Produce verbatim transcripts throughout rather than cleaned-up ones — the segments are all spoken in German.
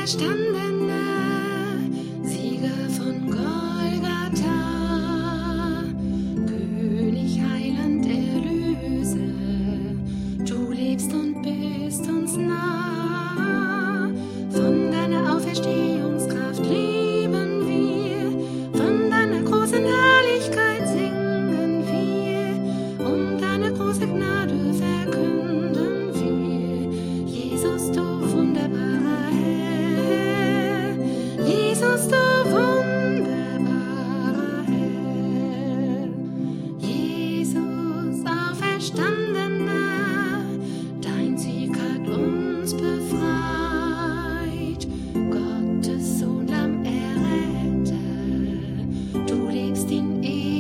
auferstandener Sieger von Golgatha, König, Heiland, Erlöser, du lebst und bist uns nah. Von deiner Auferstehungskraft leben wir, von deiner großen Herrlichkeit singen wir, und deine große Gnade verkünden wir. Jesus, du wunderbarer Herr, Jesus, du wunderbarer Herr, Jesus, auferstandener, dein Sieg hat uns befreit. Gottes Sohn, Lamm, Erretter, du lebst in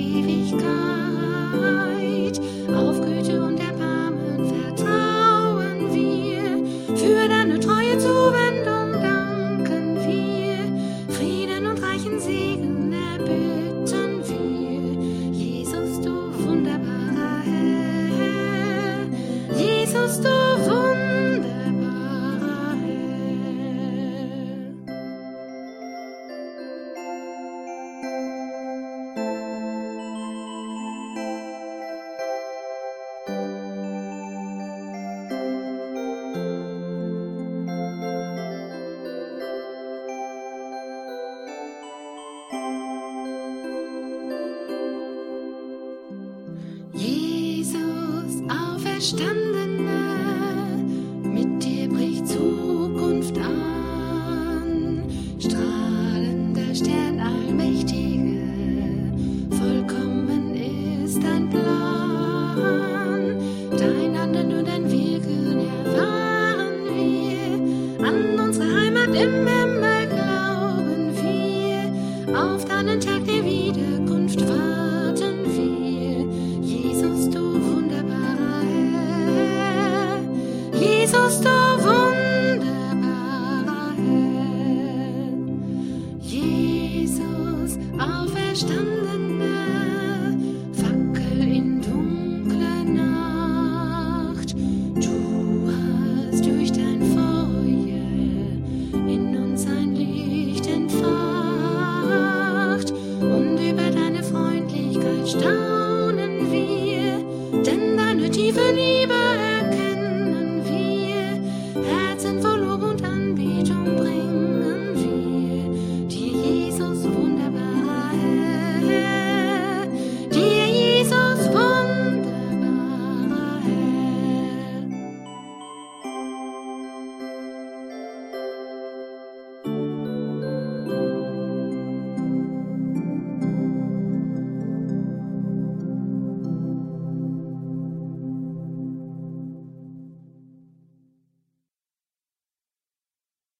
Ewigkeit. Auf Güte und Erbarmen vertrauen wir, für deine treue Zuwendung danken wir, Frieden und reichen Segen erbitten wir. Jesus, du wunderbarer Herr, Jesus, du wunderbarer Herr. Jesus, auferstandener, mit dir bricht Zukunft an. Strahlender Stern, Allmächtiger, vollkommen ist dein Plan. Dein Handeln und dein Wirken erfahren wir, an unsere Heimat im Himmel glauben wir, auf deinen Tag der Wiederkunft warten wir. Jesus, du wunderbarer Herr, Jesus, du wunderbarer Herr, Jesus, auferstanden.